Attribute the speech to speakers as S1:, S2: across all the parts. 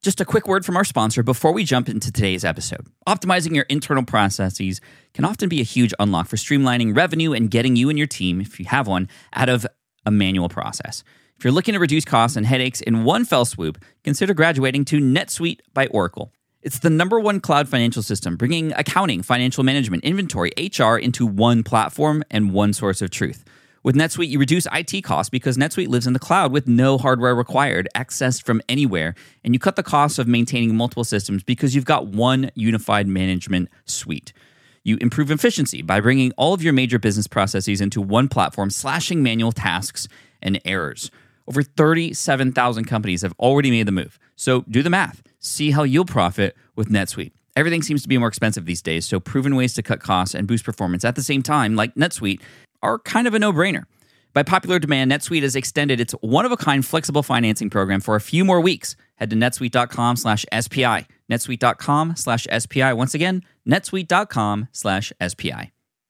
S1: Just a quick word from our sponsor before we jump into today's episode. Optimizing your internal processes can often be a huge unlock for streamlining revenue and getting you and your team, if you have one, out of a manual process. If you're looking to reduce costs and headaches in one fell swoop, consider graduating to NetSuite by Oracle. It's the #1 cloud financial system, bringing accounting, financial management, inventory, HR into one platform and one source of truth. With NetSuite, you reduce IT costs because NetSuite lives in the cloud with no hardware required, accessed from anywhere, and you cut the costs of maintaining multiple systems because you've got one unified management suite. You improve efficiency by bringing all of your major business processes into one platform, slashing manual tasks and errors. Over 37,000 companies have already made the move. So do the math. See how you'll profit with NetSuite. Everything seems to be more expensive these days, so proven ways to cut costs and boost performance at the same time, like NetSuite, are kind of a no-brainer. By popular demand, NetSuite has extended its one-of-a-kind flexible financing program for a few more weeks. Head to netsuite.com/SPI. netsuite.com/SPI. Once again, netsuite.com/SPI.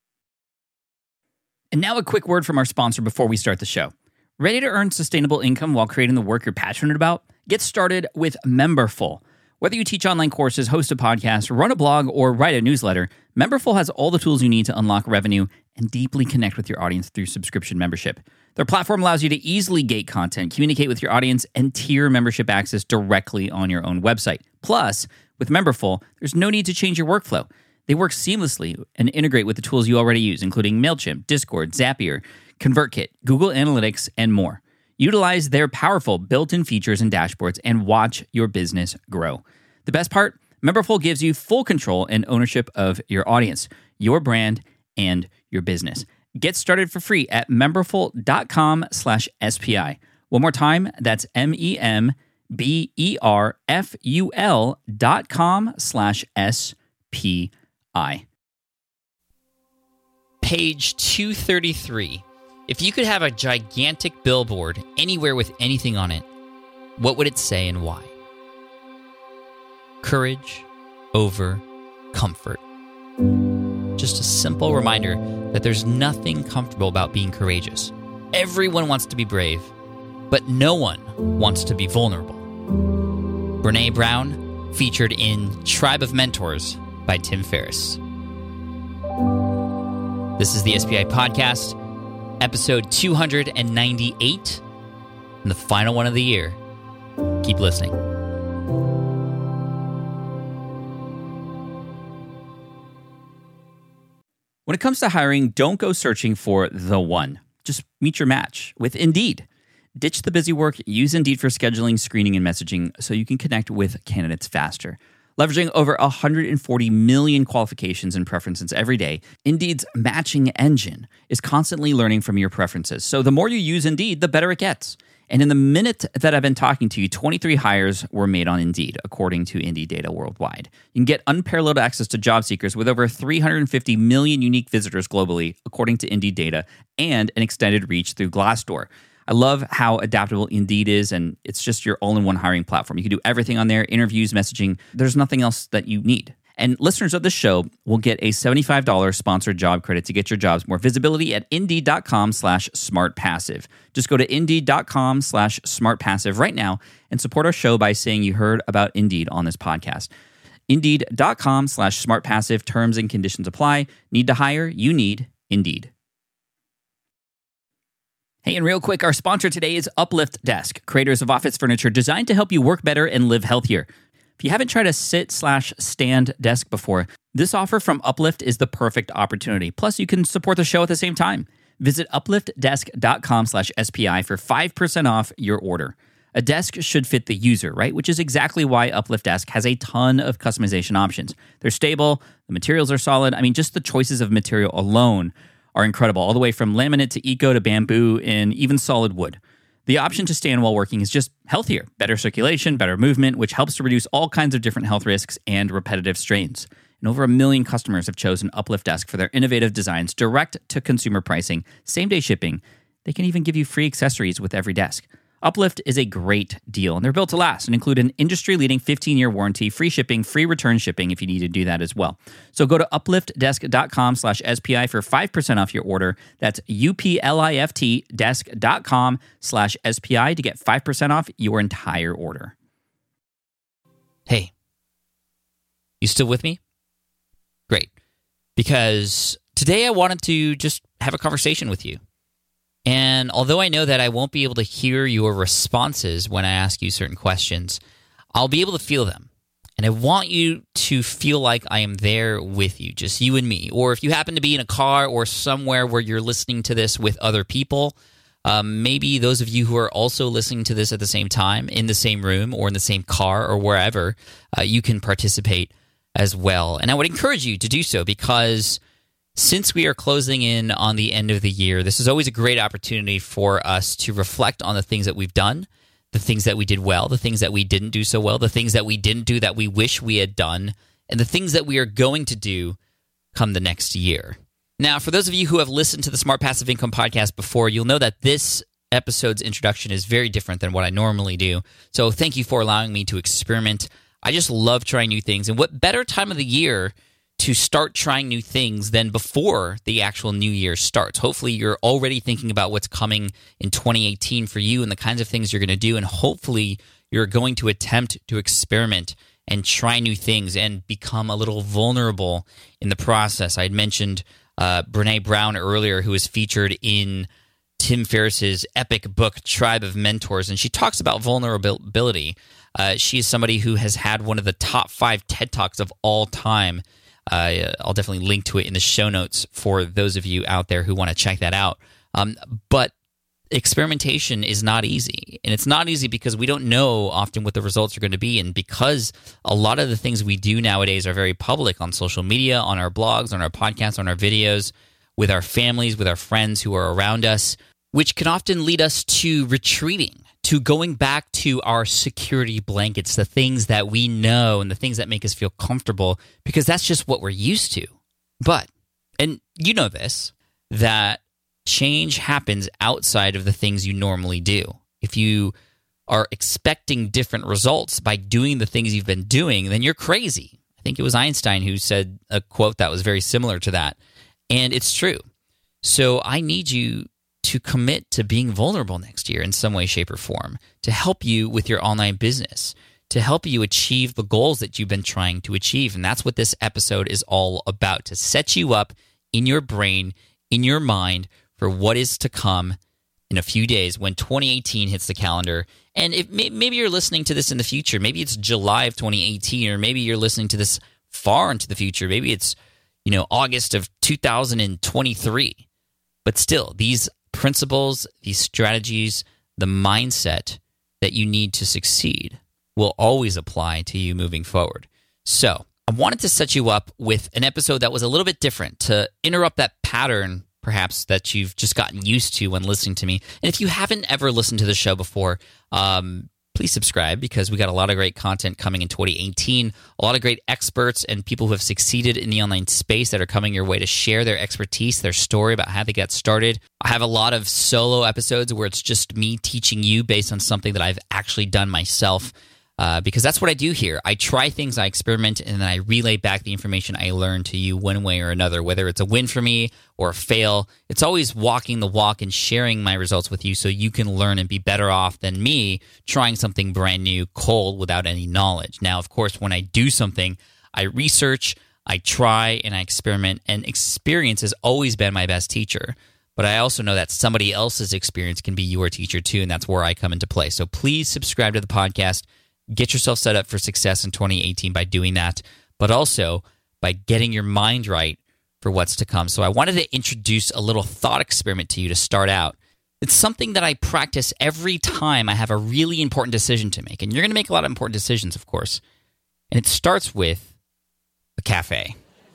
S1: And now a quick word from our sponsor before we start the show. Ready to earn sustainable income while creating the work you're passionate about? Get started with Memberful. Whether you teach online courses, host a podcast, run a blog, or write a newsletter, Memberful has all the tools you need to unlock revenue and deeply connect with your audience through subscription membership. Their platform allows you to easily gate content, communicate with your audience, and tier membership access directly on your own website. Plus, with Memberful, there's no need to change your workflow. They work seamlessly and integrate with the tools you already use, including MailChimp, Discord, Zapier, ConvertKit, Google Analytics, and more. Utilize their powerful built-in features and dashboards and watch your business grow. The best part? Memberful gives you full control and ownership of your audience, your brand, and your business. Get started for free at memberful.com/SPI. One more time, that's memberful.com/SPI. Page 233. If you could have a gigantic billboard anywhere with anything on it, what would it say and why? Courage over comfort. Just a simple reminder that there's nothing comfortable about being courageous. Everyone wants to be brave, but no one wants to be vulnerable. Brené Brown, featured in Tribe of Mentors by Tim Ferriss. This is the SPI Podcast, episode 298, and the final one of the year. Keep listening. When it comes to hiring, don't go searching for the one. Just meet your match with Indeed. Ditch the busy work, use Indeed for scheduling, screening, and messaging so you can connect with candidates faster. Leveraging over 140 million qualifications and preferences every day, Indeed's matching engine is constantly learning from your preferences. So the more you use Indeed, the better it gets. And in the minute that I've been talking to you, 23 hires were made on Indeed, according to Indeed data worldwide. You can get unparalleled access to job seekers with over 350 million unique visitors globally, according to Indeed data, and an extended reach through Glassdoor. I love how adaptable Indeed is, and it's just your all-in-one hiring platform. You can do everything on there, interviews, messaging. There's nothing else that you need. And listeners of this show will get a $75 sponsored job credit to get your jobs more visibility at Indeed.com/SmartPassive. Just go to Indeed.com/SmartPassive right now and support our show by saying you heard about Indeed on this podcast. Indeed.com/SmartPassive. Terms and conditions apply. Need to hire? You need Indeed. Hey, and real quick, our sponsor today is Uplift Desk, creators of office furniture designed to help you work better and live healthier. If you haven't tried a sit/stand desk before, this offer from Uplift is the perfect opportunity. Plus, you can support the show at the same time. Visit upliftdesk.com/SPI for 5% off your order. A desk should fit the user, right? Which is exactly why Uplift Desk has a ton of customization options. They're stable, the materials are solid. I mean, just the choices of material alone are incredible, all the way from laminate to eco to bamboo and even solid wood. The option to stand while working is just healthier, better circulation, better movement, which helps to reduce all kinds of different health risks and repetitive strains. And over 1 million customers have chosen Uplift Desk for their innovative designs, direct to consumer pricing, same-day shipping. They can even give you free accessories with every desk. Uplift is a great deal, and they're built to last and include an industry-leading 15-year warranty, free shipping, free return shipping if you need to do that as well. So go to upliftdesk.com/SPI for 5% off your order. That's upliftdesk.com/SPI to get 5% off your entire order. You still with me? Great. Because today I wanted to just have a conversation with you. And although I know that I won't be able to hear your responses when I ask you certain questions, I'll be able to feel them. And I want you to feel like I am there with you, just you and me. Or if you happen to be in a car or somewhere where you're listening to this with other people, maybe those of you who are also listening to this at the same time, in the same room or in the same car or wherever, you can participate as well. And I would encourage you to do so because since we are closing in on the end of the year, this is always a great opportunity for us to reflect on the things that we've done, the things that we did well, the things that we didn't do so well, the things that we didn't do that we wish we had done, and the things that we are going to do come the next year. Now, for those of you who have listened to the Smart Passive Income podcast before, you'll know that this episode's introduction is very different than what I normally do. So thank you for allowing me to experiment. I just love trying new things. And what better time of the year to start trying new things than before the actual new year starts. Hopefully you're already thinking about what's coming in 2018 for you and the kinds of things you're going to do, and hopefully you're going to attempt to experiment and try new things and become a little vulnerable in the process. I had mentioned Brené Brown earlier, who was featured in Tim Ferriss's epic book, Tribe of Mentors, and she talks about vulnerability. She is somebody who has had one of the top 5 TED Talks of all time. I'll definitely link to it in the show notes for those of you out there who want to check that out. But experimentation is not easy. And it's not easy because we don't know often what the results are going to be. And because a lot of the things we do nowadays are very public on social media, on our blogs, on our podcasts, on our videos, with our families, with our friends who are around us, which can often lead us to retreating, to going back to our security blankets, the things that we know and the things that make us feel comfortable, because that's just what we're used to. But, and you know this, that change happens outside of the things you normally do. If you are expecting different results by doing the things you've been doing, then you're crazy. I think it was Einstein who said a quote that was very similar to that. And it's true. So I need you to commit to being vulnerable next year in some way, shape, or form, to help you with your online business, to help you achieve the goals that you've been trying to achieve. And that's what this episode is all about, to set you up in your brain, in your mind, for what is to come in a few days when 2018 hits the calendar. And if maybe you're listening to this in the future, maybe it's July of 2018, or maybe you're listening to this far into the future. Maybe it's, August of 2023. But still, these principles, these strategies, the mindset that you need to succeed will always apply to you moving forward. So I wanted to set you up with an episode that was a little bit different, to interrupt that pattern perhaps that you've just gotten used to when listening to me. And if you haven't ever listened to the show before, please subscribe, because we got a lot of great content coming in 2018, a lot of great experts and people who have succeeded in the online space that are coming your way to share their expertise, their story about how they got started. I have a lot of solo episodes where it's just me teaching you based on something that I've actually done myself, because that's what I do here. I try things, I experiment, and then I relay back the information I learned to you one way or another, whether it's a win for me or a fail. It's always walking the walk and sharing my results with you so you can learn and be better off than me trying something brand new, cold, without any knowledge. Now, of course, when I do something, I research, I try, and I experiment, and experience has always been my best teacher. But I also know that somebody else's experience can be your teacher too, and that's where I come into play. So please subscribe to the podcast. Get yourself set up for success in 2018 by doing that, but also by getting your mind right for what's to come. So I wanted to introduce a little thought experiment to you to start out. It's something that I practice every time I have a really important decision to make. And you're going to make a lot of important decisions, of course. And it starts with a cafe.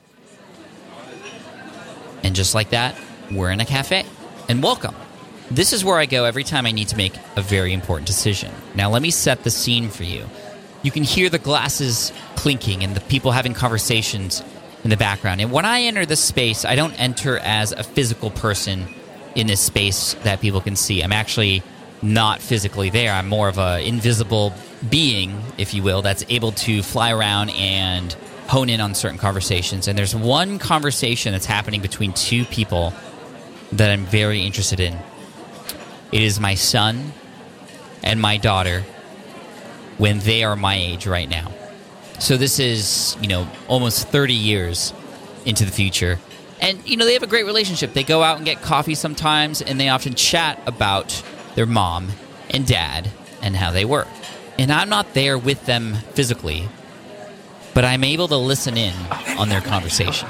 S1: And just like that, we're in a cafe. And welcome. This is where I go every time I need to make a very important decision. Now, let me set the scene for you. You can hear the glasses clinking and the people having conversations in the background. And when I enter this space, I don't enter as a physical person in this space that people can see. I'm actually not physically there. I'm more of an invisible being, if you will, that's able to fly around and hone in on certain conversations. And there's one conversation that's happening between two people that I'm very interested in. It is my son and my daughter when they are my age right now. So this is, almost 30 years into the future. And, they have a great relationship. They go out and get coffee sometimes, and they often chat about their mom and dad and how they were. And I'm not there with them physically, but I'm able to listen in on their conversation.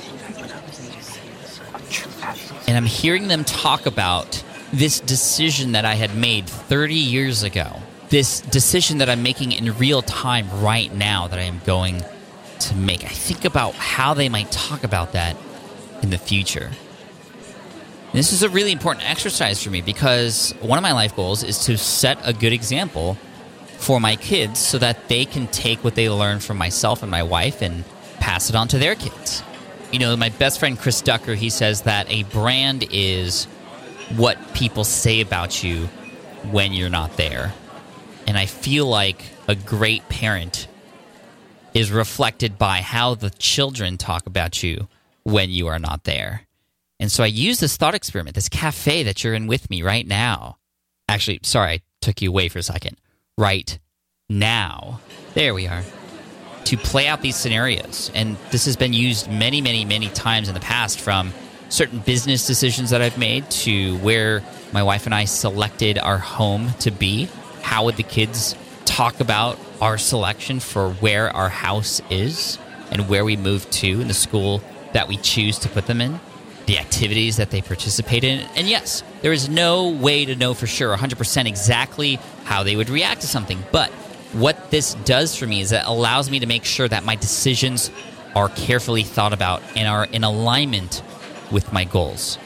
S1: And I'm hearing them talk about this decision that I had made 30 years ago. This decision that I'm making in real time right now that I am going to make. I think about how they might talk about that in the future. And this is a really important exercise for me because one of my life goals is to set a good example for my kids so that they can take what they learn from myself and my wife and pass it on to their kids. My best friend Chris Ducker, he says that a brand is what people say about you when you're not there. And I feel like a great parent is reflected by how the children talk about you when you are not there. And so I use this thought experiment, this cafe that you're in with me right now. Actually, sorry, I took you away for a second. Right now. There we are. To play out these scenarios. And this has been used many, many, many times in the past, from certain business decisions that I've made to where my wife and I selected our home to be. How would the kids talk about our selection for where our house is and where we move to in the school that we choose to put them in, the activities that they participate in. And yes, there is no way to know for sure 100% exactly how they would react to something. But what this does for me is it allows me to make sure that my decisions are carefully thought about and are in alignment with my goals.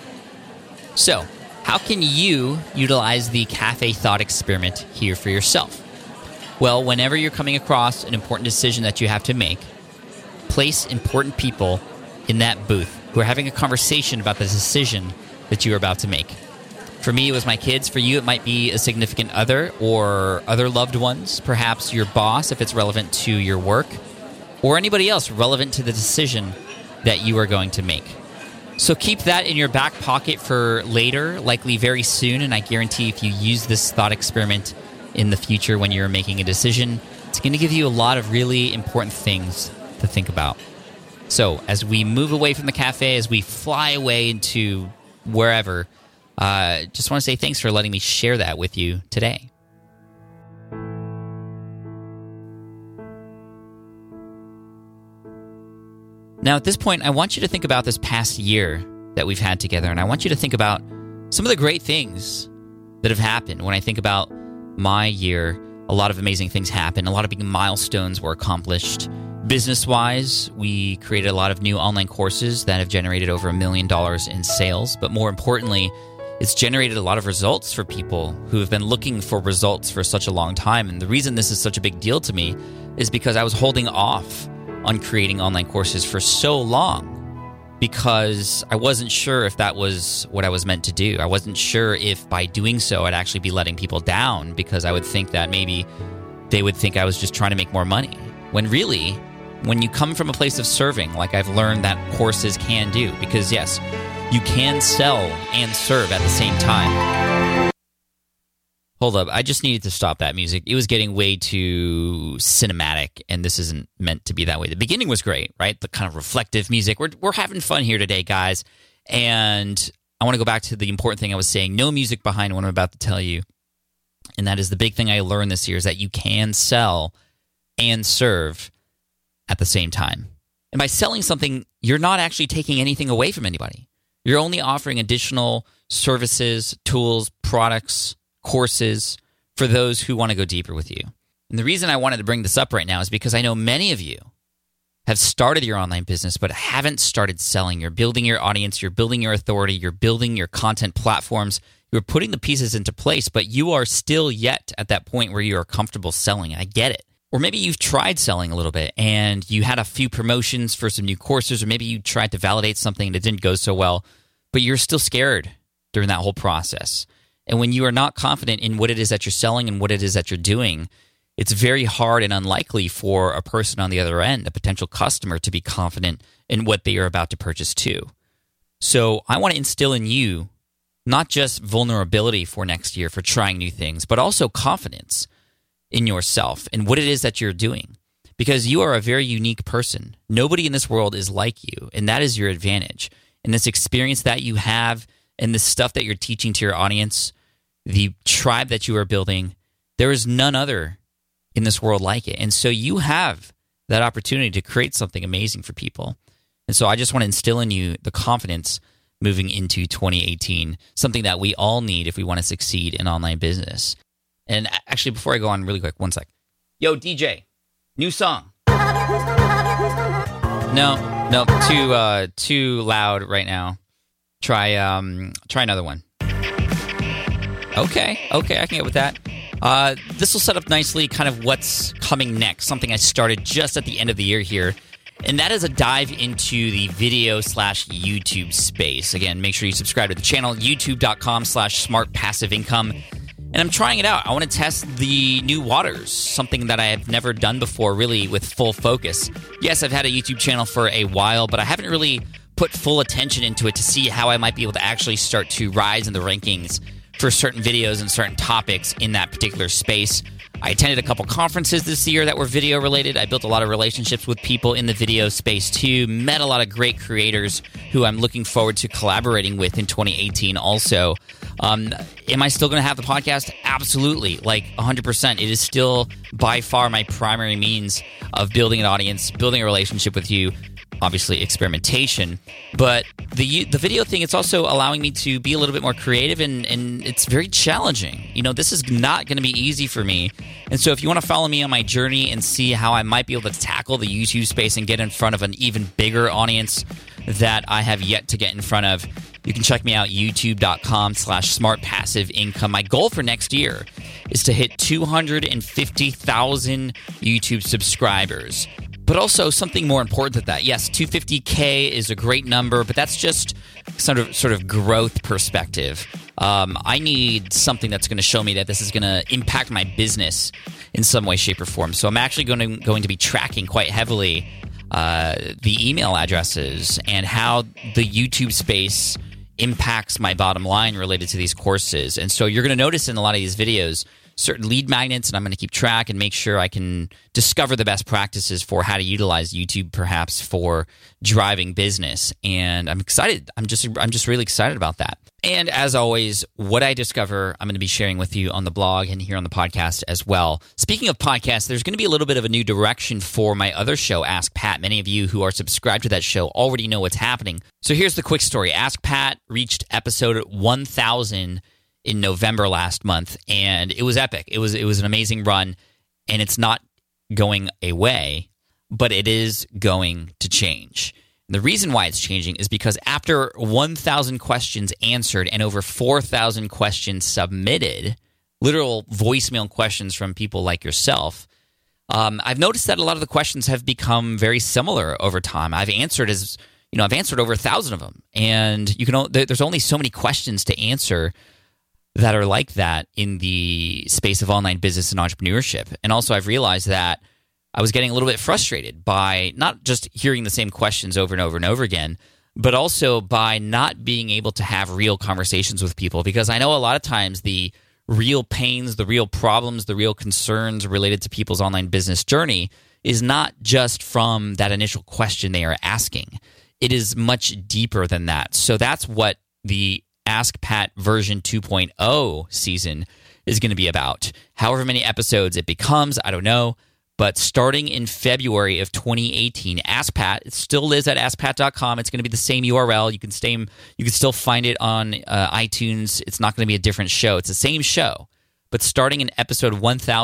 S1: So, how can you utilize the cafe thought experiment here for yourself? Well, whenever you're coming across an important decision that you have to make, place important people in that booth who are having a conversation about the decision that you are about to make. For me, it was my kids. For you, it might be a significant other or other loved ones, perhaps your boss if it's relevant to your work, or anybody else relevant to the decision that you are going to make. So keep that in your back pocket for later, likely very soon, and I guarantee if you use this thought experiment in the future when you're making a decision, it's going to give you a lot of really important things to think about. So as we move away from the cafe, as we fly away into wherever, just want to say thanks for letting me share that with you today. Now, at this point, I want you to think about this past year that we've had together, and I want you to think about some of the great things that have happened. When I think about my year, a lot of amazing things happened. A lot of big milestones were accomplished. Business-wise, we created a lot of new online courses that have generated over $1 million in sales, but more importantly, it's generated a lot of results for people who have been looking for results for such a long time. And the reason this is such a big deal to me is because I was holding off on creating online courses for so long because I wasn't sure if that was what I was meant to do. I wasn't sure if by doing so I'd actually be letting people down because I would think that maybe they would think I was just trying to make more money. When really, when you come from a place of serving, like I've learned that courses can do, because yes, you can sell and serve at the same time. Hold up, I just needed to stop that music. It was getting way too cinematic, and this isn't meant to be that way. The beginning was great, right? The kind of reflective music. We're having fun here today, guys. And I want to go back to the important thing I was saying. No music behind what I'm about to tell you. And that is the big thing I learned this year is that you can sell and serve at the same time. And by selling something, you're not actually taking anything away from anybody. You're only offering additional services, tools, products, courses for those who want to go deeper with you. And the reason I wanted to bring this up right now is because I know many of you have started your online business but haven't started selling. You're building your audience, you're building your authority, you're building your content platforms, you're putting the pieces into place, but you are still yet at that point where you are comfortable selling. I get it. Or maybe you've tried selling a little bit and you had a few promotions for some new courses, or maybe you tried to validate something and it didn't go so well, but you're still scared during that whole process. And when you are not confident in what it is that you're selling and what it is that you're doing, it's very hard and unlikely for a person on the other end, a potential customer, to be confident in what they are about to purchase too. So I want to instill in you not just vulnerability for next year for trying new things, but also confidence in yourself and what it is that you're doing. because you are a very unique person. Nobody in this world is like you, and that is your advantage. And this experience that you have and the stuff that you're teaching to your audience, the tribe that you are building, there is none other in this world like it. And so you have that opportunity to create something amazing for people. And so I just want to instill in you the confidence moving into 2018, something that we all need if we want to succeed in online business. And actually, before I go on really quick, one sec. Yo, DJ, new song. No, too loud right now. Try another one. Okay, I can get with that. This will set up nicely kind of what's coming next, something I started just at the end of the year here, and that is a dive into the video/YouTube space. Again, make sure you subscribe to the channel, youtube.com/smartpassiveincome. And I'm trying it out. I want to test the new waters, something that I have never done before, really with full focus. Yes, I've had a YouTube channel for a while, but I haven't really put full attention into it to see how I might be able to actually start to rise in the rankings for certain videos and certain topics in that particular space. I attended a couple conferences this year that were video related. I built a lot of relationships with people in the video space too, met a lot of great creators who I'm looking forward to collaborating with in 2018 also. Am I still going to have the podcast? Absolutely, like 100%. It is still by far my primary means of building an audience, building a relationship with you, obviously experimentation. But the video thing, it's also allowing me to be a little bit more creative, and it's very challenging. You know, this is not going to be easy for me. And so if you want to follow me on my journey and see how I might be able to tackle the YouTube space and get in front of an even bigger audience that I have yet to get in front of, you can check me out, youtube.com/smartpassiveincome. My goal for next year is to hit 250,000 YouTube subscribers. But also something more important than that. Yes, 250K is a great number, but that's just sort of growth perspective. I need something that's going to show me that this is going to impact my business in some way, shape, or form. So I'm actually going to be tracking quite heavily the email addresses and how the YouTube space impacts my bottom line related to these courses. And so you're going to notice in a lot of these videos certain lead magnets, and I'm going to keep track and make sure I can discover the best practices for how to utilize YouTube perhaps for driving business. And I'm excited. I'm just really excited about that. And as always, what I discover, I'm going to be sharing with you on the blog and here on the podcast as well. Speaking of podcasts, there's going to be a little bit of a new direction for my other show, Ask Pat. Many of you who are subscribed to that show already know what's happening. So here's the quick story. Ask Pat reached episode 1,000 in November last month, and it was epic. It was an amazing run, and it's not going away, but it is going to change. And the reason why it's changing is because after 1,000 questions answered and over 4,000 questions submitted, literal voicemail questions from people like yourself, I've noticed that a lot of the questions have become very similar over time. I've answered over 1,000 of them, and there's only so many questions to answer that are like that in the space of online business and entrepreneurship. And also I've realized that I was getting a little bit frustrated by not just hearing the same questions over and over and over again, but also by not being able to have real conversations with people, because I know a lot of times the real pains, the real problems, the real concerns related to people's online business journey is not just from that initial question they are asking. It is much deeper than that. So that's what the Ask Pat version 2.0 season is going to be about. However many episodes it becomes, I don't know. But starting in February of 2018, Ask Pat, it still lives at askpat.com. It's going to be the same URL. You can still find it on iTunes. It's not going to be a different show. It's the same show. But starting in episode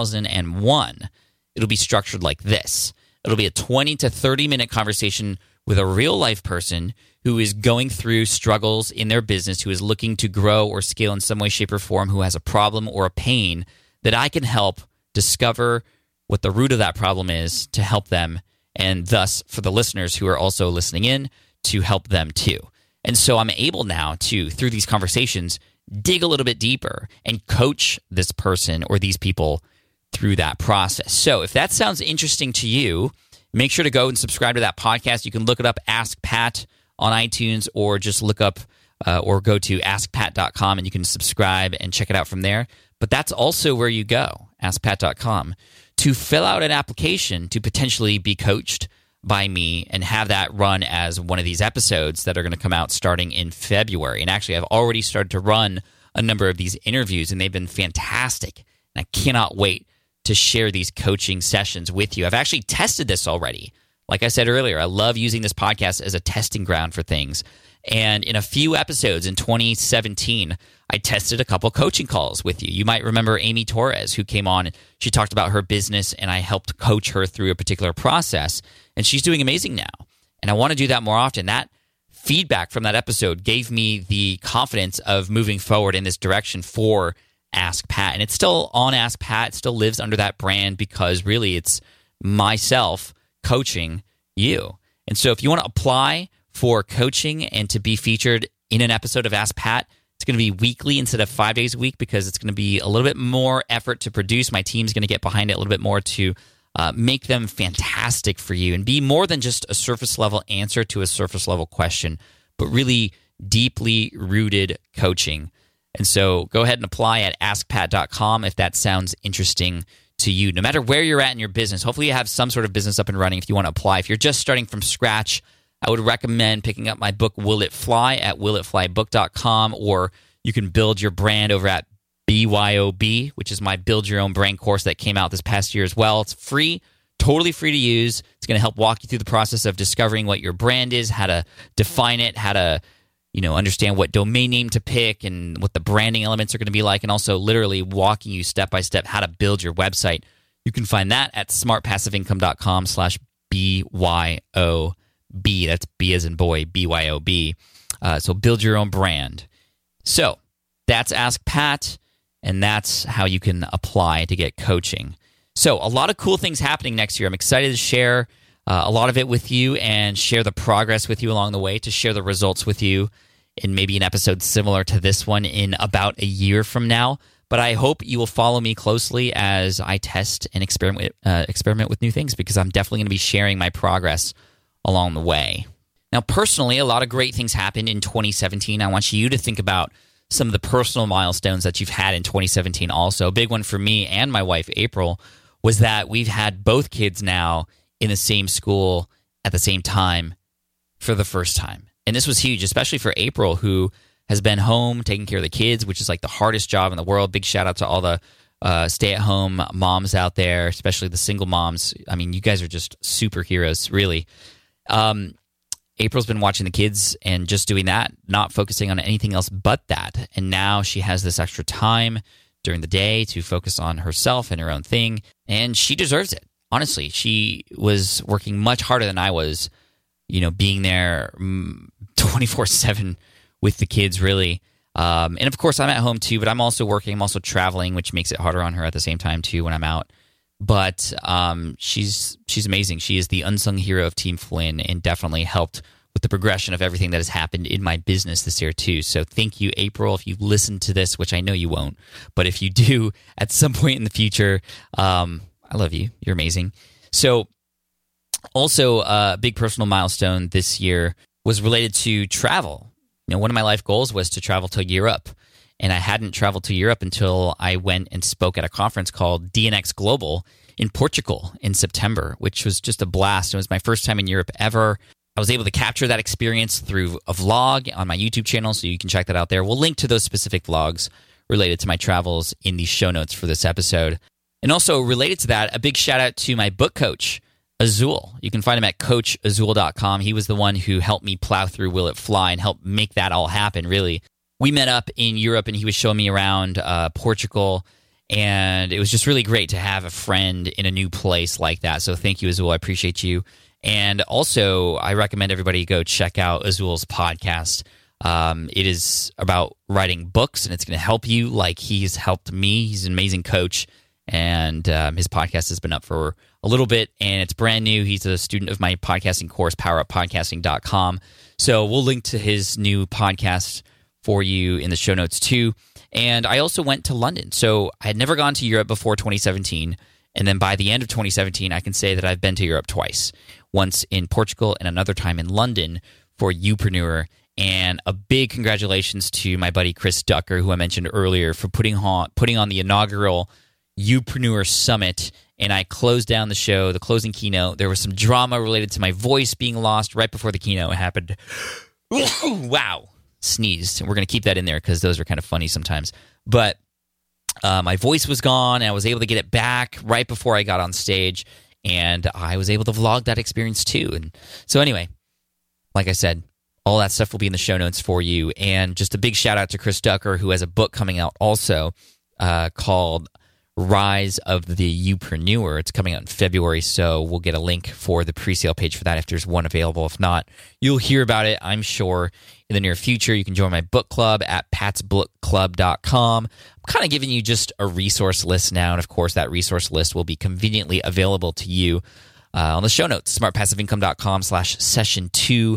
S1: 1001, it'll be structured like this. It'll be a 20 to 30-minute conversation with a real-life person who is going through struggles in their business, who is looking to grow or scale in some way, shape, or form, who has a problem or a pain that I can help discover what the root of that problem is to help them, and thus, for the listeners who are also listening in, to help them too. And so I'm able now to, through these conversations, dig a little bit deeper and coach this person or these people through that process. So if that sounds interesting to you, make sure to go and subscribe to that podcast. You can look it up, Ask Pat, on iTunes, or just look up or go to askpat.com and you can subscribe and check it out from there. But that's also where you go, askpat.com, to fill out an application to potentially be coached by me and have that run as one of these episodes that are going to come out starting in February. And actually, I've already started to run a number of these interviews, and they've been fantastic. And I cannot wait to share these coaching sessions with you. I've actually tested this already. Like I said earlier, I love using this podcast as a testing ground for things. And in a few episodes in 2017, I tested a couple coaching calls with you. You might remember Amy Torres, who came on. She talked about her business, and I helped coach her through a particular process. And she's doing amazing now. And I want to do that more often. That feedback from that episode gave me the confidence of moving forward in this direction for Ask Pat. And it's still on Ask Pat. It still lives under that brand because really it's myself coaching you. And so if you want to apply for coaching and to be featured in an episode of Ask Pat, it's going to be weekly instead of 5 days a week because it's going to be a little bit more effort to produce. My team's going to get behind it a little bit more to make them fantastic for you and be more than just a surface level answer to a surface level question, but really deeply rooted coaching. And so go ahead and apply at askpat.com if that sounds interesting to you. No matter where you're at in your business, hopefully you have some sort of business up and running if you want to apply. If you're just starting from scratch, I would recommend picking up my book, Will It Fly, at willitflybook.com, or you can build your brand over at BYOB, which is my Build Your Own Brand course that came out this past year as well. It's free, totally free to use. It's going to help walk you through the process of discovering what your brand is, how to define it, how to understand what domain name to pick and what the branding elements are going to be like, and also literally walking you step by step how to build your website. You can find that at smartpassiveincome.com/BYOB. That's B as in boy, BYOB. So build your own brand. So that's Ask Pat, and that's how you can apply to get coaching. So a lot of cool things happening next year. I'm excited to share a lot of it with you and share the progress with you along the way, to share the results with you in maybe an episode similar to this one in about a year from now. But I hope you will follow me closely as I test and experiment with new things, because I'm definitely going to be sharing my progress along the way. Now, personally, a lot of great things happened in 2017. I want you to think about some of the personal milestones that you've had in 2017 also. A big one for me and my wife, April, was that we've had both kids now in the same school at the same time for the first time. And this was huge, especially for April, who has been home taking care of the kids, which is like the hardest job in the world. Big shout out to all the stay-at-home moms out there, especially the single moms. I mean, you guys are just superheroes, really. April's been watching the kids and just doing that, not focusing on anything else but that. And now she has this extra time during the day to focus on herself and her own thing, and she deserves it. Honestly, she was working much harder than I was, being there 24/7 with the kids, really. And of course, I'm at home too, but I'm also working. I'm also traveling, which makes it harder on her at the same time too when I'm out. But she's amazing. She is the unsung hero of Team Flynn and definitely helped with the progression of everything that has happened in my business this year too. So thank you, April. If you listen to this, which I know you won't, but if you do at some point in the future, I love you. You're amazing. So also a big personal milestone this year was related to travel. One of my life goals was to travel to Europe. And I hadn't traveled to Europe until I went and spoke at a conference called DNX Global in Portugal in September, which was just a blast. It was my first time in Europe ever. I was able to capture that experience through a vlog on my YouTube channel, so you can check that out there. We'll link to those specific vlogs related to my travels in the show notes for this episode. And also related to that, a big shout out to my book coach, Azul. You can find him at coachazul.com. He was the one who helped me plow through Will It Fly and help make that all happen, really. We met up in Europe, and he was showing me around Portugal, and it was just really great to have a friend in a new place like that. So thank you, Azul. I appreciate you. And also, I recommend everybody go check out Azul's podcast. It is about writing books, and it's going to help you like he's helped me. He's an amazing coach, and his podcast has been up for a little bit, and it's brand new. He's a student of my podcasting course, poweruppodcasting.com. So we'll link to his new podcast for you in the show notes too. And I also went to London. So I had never gone to Europe before 2017. And then by the end of 2017, I can say that I've been to Europe twice. Once in Portugal and another time in London for Youpreneur. And a big congratulations to my buddy Chris Ducker, who I mentioned earlier, for putting on the inaugural Youpreneur Summit, and I closed down the show, the closing keynote. There was some drama related to my voice being lost right before the keynote happened. Wow. Sneezed. And we're going to keep that in there because those are kind of funny sometimes. But my voice was gone, and I was able to get it back right before I got on stage, and I was able to vlog that experience too. And so anyway, like I said, all that stuff will be in the show notes for you. And just a big shout out to Chris Ducker, who has a book coming out also called Rise of the Youpreneur. It's coming out in February, so we'll get a link for the pre-sale page for that if there's one available. If not, you'll hear about it, I'm sure, in the near future. You can join my book club at patsbookclub.com. I'm kind of giving you just a resource list now, and of course, that resource list will be conveniently available to you on the show notes, smartpassiveincome.com/session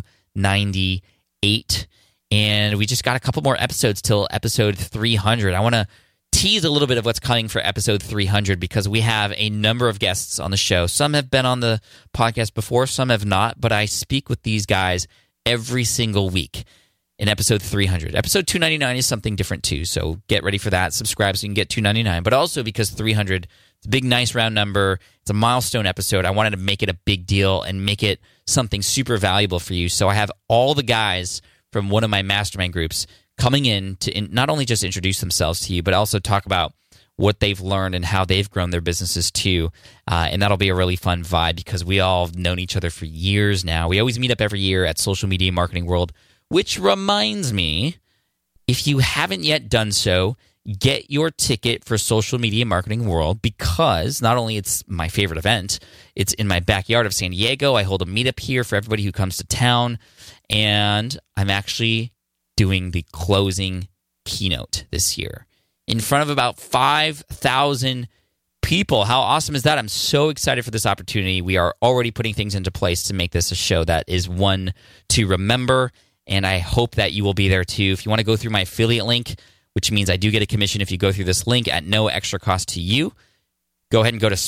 S1: 298. And we just got a couple more episodes till episode 300. I want to tease a little bit of what's coming for episode 300 because we have a number of guests on the show. Some have been on the podcast before, some have not, but I speak with these guys every single week in episode 300. Episode 299 is something different too, so get ready for that. Subscribe so you can get 299, but also because 300, it's a big, nice round number. It's a milestone episode. I wanted to make it a big deal and make it something super valuable for you. So I have all the guys from one of my mastermind groups coming in to not only just introduce themselves to you, but also talk about what they've learned and how they've grown their businesses too. And that'll be a really fun vibe because we all have known each other for years now. We always meet up every year at Social Media Marketing World, which reminds me, if you haven't yet done so, get your ticket for Social Media Marketing World because not only it's my favorite event, it's in my backyard of San Diego. I hold a meetup here for everybody who comes to town, and I'm actually doing the closing keynote this year in front of about 5,000 people. How awesome is that? I'm so excited for this opportunity. We are already putting things into place to make this a show that is one to remember, and I hope that you will be there too. If you want to go through my affiliate link, which means I do get a commission if you go through this link at no extra cost to you, go ahead and go to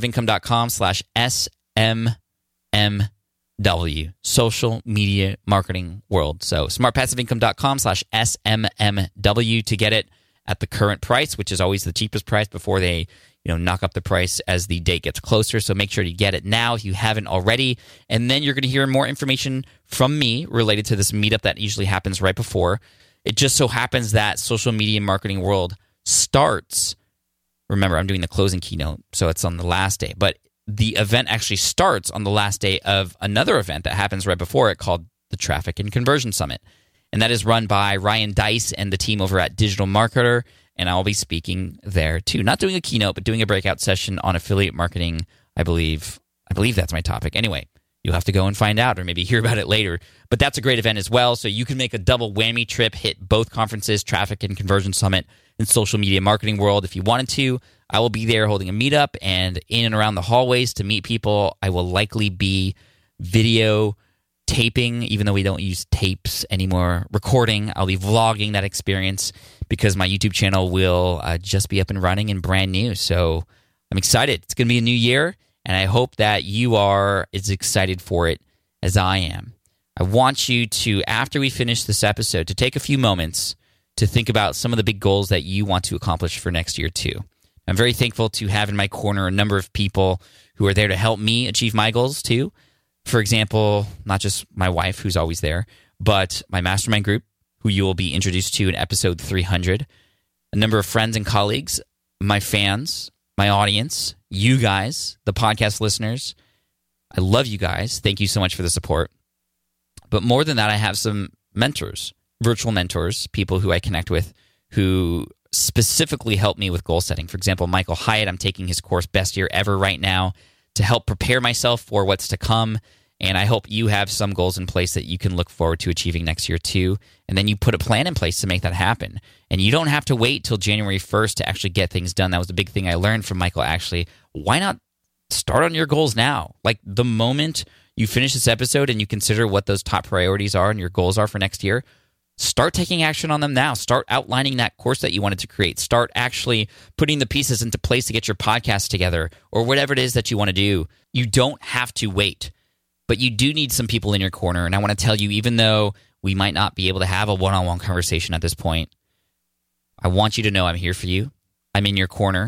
S1: smartpassiveincome.com/SMM Social Media Marketing World. So smartpassiveincome.com/SMMW to get it at the current price, which is always the cheapest price before they knock up the price as the date gets closer. So make sure to get it now if you haven't already. And then you're going to hear more information from me related to this meetup that usually happens right before. It just so happens that Social Media Marketing World starts. Remember, I'm doing the closing keynote, so it's on the last day. But the event actually starts on the last day of another event that happens right before it called the Traffic and Conversion Summit. And that is run by Ryan Dice and the team over at Digital Marketer. And I'll be speaking there too. Not doing a keynote, but doing a breakout session on affiliate marketing, I believe. I believe that's my topic. Anyway, you'll have to go and find out or maybe hear about it later. But that's a great event as well. So you can make a double whammy trip, hit both conferences, Traffic and Conversion Summit and Social Media Marketing World if you wanted to. I will be there holding a meetup and in and around the hallways to meet people. I will likely be video taping, even though we don't use tapes anymore, recording. I'll be vlogging that experience because my YouTube channel will just be up and running and brand new. So I'm excited. It's going to be a new year, and I hope that you are as excited for it as I am. I want you to, after we finish this episode, to take a few moments to think about some of the big goals that you want to accomplish for next year too. I'm very thankful to have in my corner a number of people who are there to help me achieve my goals too. For example, not just my wife, who's always there, but my mastermind group, who you will be introduced to in episode 300, a number of friends and colleagues, my fans, my audience, you guys, the podcast listeners. I love you guys. Thank you so much for the support. But more than that, I have some mentors, virtual mentors, people who I connect with who specifically help me with goal setting. For example, Michael Hyatt, I'm taking his course Best Year Ever right now to help prepare myself for what's to come. And I hope you have some goals in place that you can look forward to achieving next year too. And then you put a plan in place to make that happen. And you don't have to wait till January 1st to actually get things done. That was a big thing I learned from Michael, actually. Why not start on your goals now? Like the moment you finish this episode and you consider what those top priorities are and your goals are for next year, start taking action on them now. Start outlining that course that you wanted to create. Start actually putting the pieces into place to get your podcast together or whatever it is that you want to do. You don't have to wait, but you do need some people in your corner. And I want to tell you, even though we might not be able to have a one-on-one conversation at this point, I want you to know I'm here for you. I'm in your corner.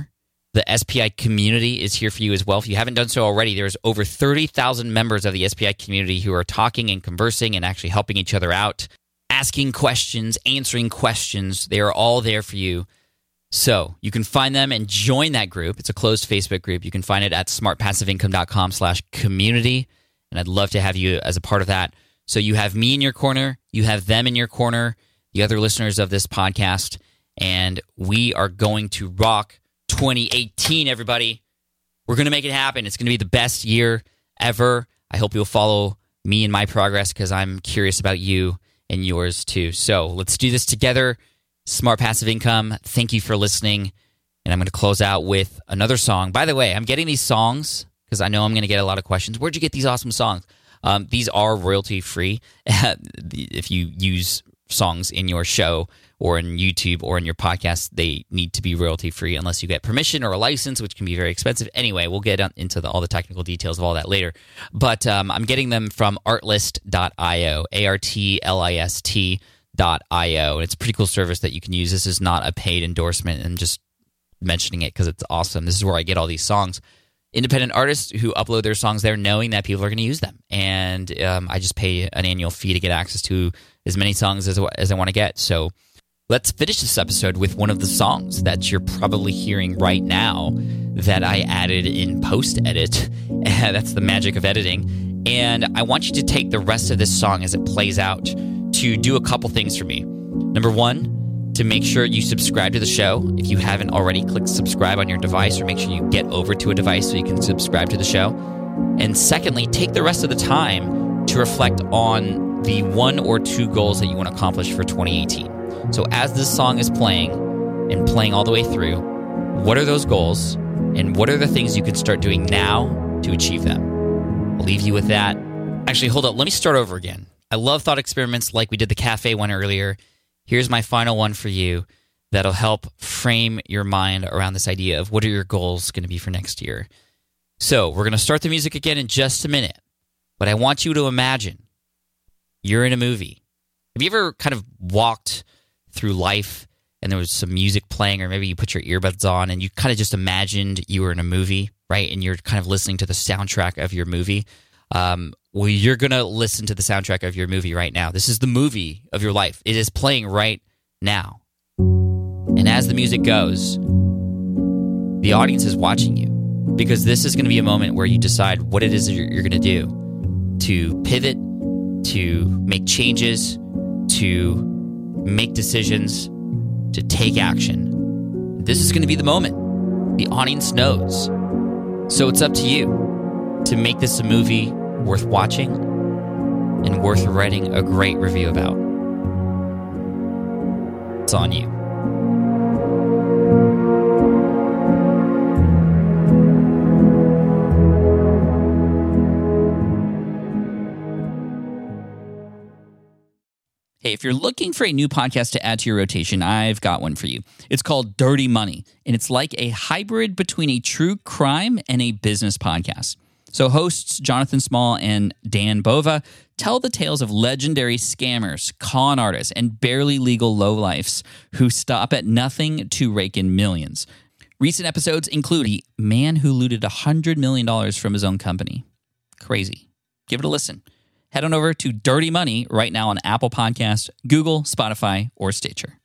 S1: The SPI community is here for you as well. If you haven't done so already, there's over 30,000 members of the SPI community who are talking and conversing and actually helping each other out, asking questions, answering questions. They are all there for you. So you can find them and join that group. It's a closed Facebook group. You can find it at smartpassiveincome.com/community. And I'd love to have you as a part of that. So you have me in your corner. You have them in your corner, the other listeners of this podcast. And we are going to rock 2018, everybody. We're going to make it happen. It's going to be the best year ever. I hope you'll follow me in my progress because I'm curious about you and yours too. So let's do this together. Smart Passive Income, thank you for listening. And I'm going to close out with another song. By the way, I'm getting these songs because I know I'm going to get a lot of questions. Where'd you get these awesome songs? These are royalty free. If you use songs in your show or in YouTube or in your podcast, they need to be royalty free unless you get permission or a license, which can be very expensive. Anyway, we'll get into all the technical details of all that later. But I'm getting them from artlist.io, artlist.io. And it's a pretty cool service that you can use. This is not a paid endorsement. I'm just mentioning it because it's awesome. This is where I get all these songs. Independent artists who upload their songs there knowing that people are going to use them. And I just pay an annual fee to get access to as many songs as I want to get. So let's finish this episode with one of the songs that you're probably hearing right now that I added in post-edit. That's the magic of editing. And I want you to take the rest of this song as it plays out to do a couple things for me. Number one, to make sure you subscribe to the show. If you haven't already, click subscribe on your device or make sure you get over to a device so you can subscribe to the show. And secondly, take the rest of the time to reflect on the 1 or 2 goals that you want to accomplish for 2018. So as this song is playing and playing all the way through, what are those goals and what are the things you can start doing now to achieve them? I'll leave you with that. Actually, hold up. Let me start over again. I love thought experiments like we did the cafe one earlier. Here's my final one for you that'll help frame your mind around this idea of what are your goals going to be for next year. So we're going to start the music again in just a minute, but I want you to imagine you're in a movie. Have you ever kind of walked through life and there was some music playing, or maybe you put your earbuds on and you kind of just imagined you were in a movie, right? And you're kind of listening to the soundtrack of your movie. Well, you're going to listen to the soundtrack of your movie right now. This is the movie of your life. It is playing right now. And as the music goes, the audience is watching you because this is going to be a moment where you decide what it is that you're going to do to pivot, to make changes, to make decisions, to take action. This is going to be the moment. The audience knows. So it's up to you to make this a movie worth watching and worth writing a great review about. It's on you. Hey, if you're looking for a new podcast to add to your rotation, I've got one for you. It's called Dirty Money, and it's like a hybrid between a true crime and a business podcast. So hosts Jonathan Small and Dan Bova tell the tales of legendary scammers, con artists, and barely legal lowlifes who stop at nothing to rake in millions. Recent episodes include the man who looted $100 million from his own company. Crazy. Give it a listen. Head on over to Dirty Money right now on Apple Podcasts, Google, Spotify, or Stitcher.